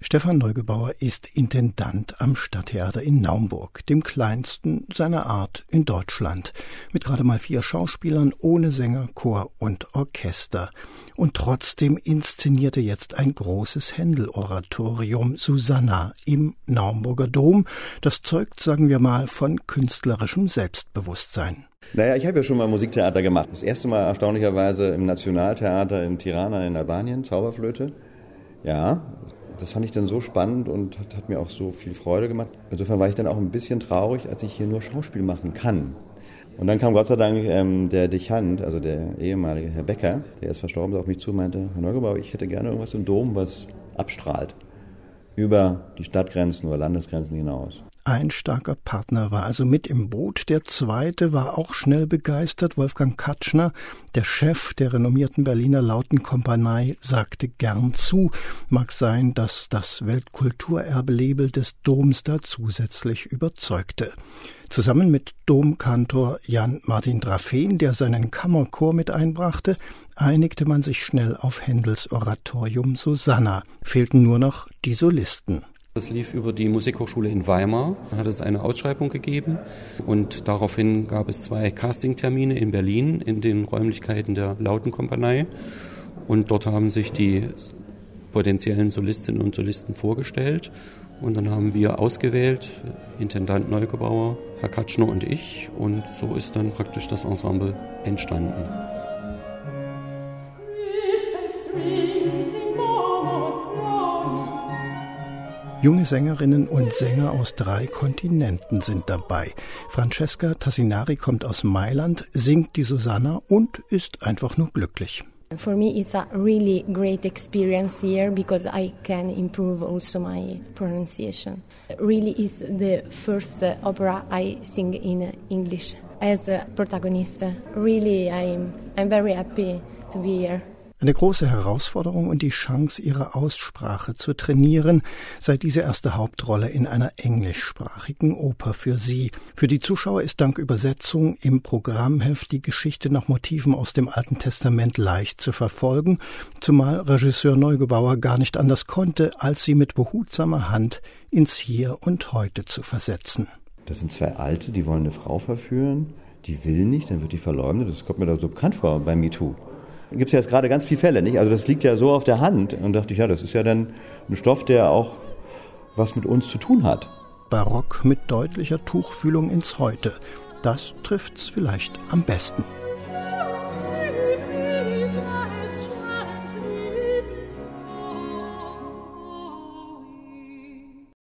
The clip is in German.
Stefan Neugebauer ist Intendant am Stadttheater in Naumburg, dem kleinsten seiner Art in Deutschland, mit gerade mal 4 Schauspielern, ohne Sänger, Chor und Orchester. Und trotzdem inszeniert er jetzt ein großes Händel-Oratorium, Susanna, im Naumburger Dom. Das zeugt, sagen wir mal, von künstlerischem Selbstbewusstsein. Naja, ich habe ja schon mal Musiktheater gemacht. Das erste Mal erstaunlicherweise im Nationaltheater in Tirana in Albanien, Zauberflöte. Ja, das fand ich dann so spannend und hat mir auch so viel Freude gemacht. Insofern war ich dann auch ein bisschen traurig, als ich hier nur Schauspiel machen kann. Und dann kam Gott sei Dank der Dechant, also der ehemalige Herr Becker, der ist verstorben, auf mich zu und meinte, Herr Neugebauer, ich hätte gerne irgendwas im Dom, was abstrahlt. Über die Stadtgrenzen oder Landesgrenzen hinaus. Ein starker Partner war also mit im Boot. Der zweite war auch schnell begeistert. Wolfgang Katschner, der Chef der renommierten Berliner Lautenkompanie, sagte gern zu. Mag sein, dass das Weltkulturerbe-Label des Doms da zusätzlich überzeugte. Zusammen mit Domkantor Jan-Martin Drafeen, der seinen Kammerchor mit einbrachte, einigte man sich schnell auf Händels Oratorium Susanna. Fehlten nur noch die Solisten. Das lief über die Musikhochschule in Weimar. Da hat es eine Ausschreibung gegeben und daraufhin gab es 2 Castingtermine in Berlin in den Räumlichkeiten der Lautenkompanie. Und dort haben sich die potenziellen Solistinnen und Solisten vorgestellt. Und dann haben wir ausgewählt, Intendant Neugebauer, Herr Katschner und ich. Und so ist dann praktisch das Ensemble entstanden. Junge Sängerinnen und Sänger aus 3 Kontinenten sind dabei. Francesca Tassinari kommt aus Mailand, singt die Susanna und ist einfach nur glücklich. For me it's a really great experience here because I can improve also my pronunciation. Really is the first opera I sing in English as a protagonist. Really I'm very happy to be here. Eine große Herausforderung und die Chance, ihre Aussprache zu trainieren, sei diese erste Hauptrolle in einer englischsprachigen Oper für sie. Für die Zuschauer ist dank Übersetzung im Programmheft die Geschichte nach Motiven aus dem Alten Testament leicht zu verfolgen, zumal Regisseur Neugebauer gar nicht anders konnte, als sie mit behutsamer Hand ins Hier und Heute zu versetzen. Das sind 2 Alte, die wollen eine Frau verführen, die will nicht, dann wird die verleumdet. Das kommt mir da so bekannt vor bei MeToo. Da gibt es ja jetzt gerade ganz viele Fälle, nicht? Also das liegt ja so auf der Hand. Und dachte ich, ja, das ist ja dann ein Stoff, der auch was mit uns zu tun hat. Barock mit deutlicher Tuchfühlung ins Heute. Das trifft's vielleicht am besten.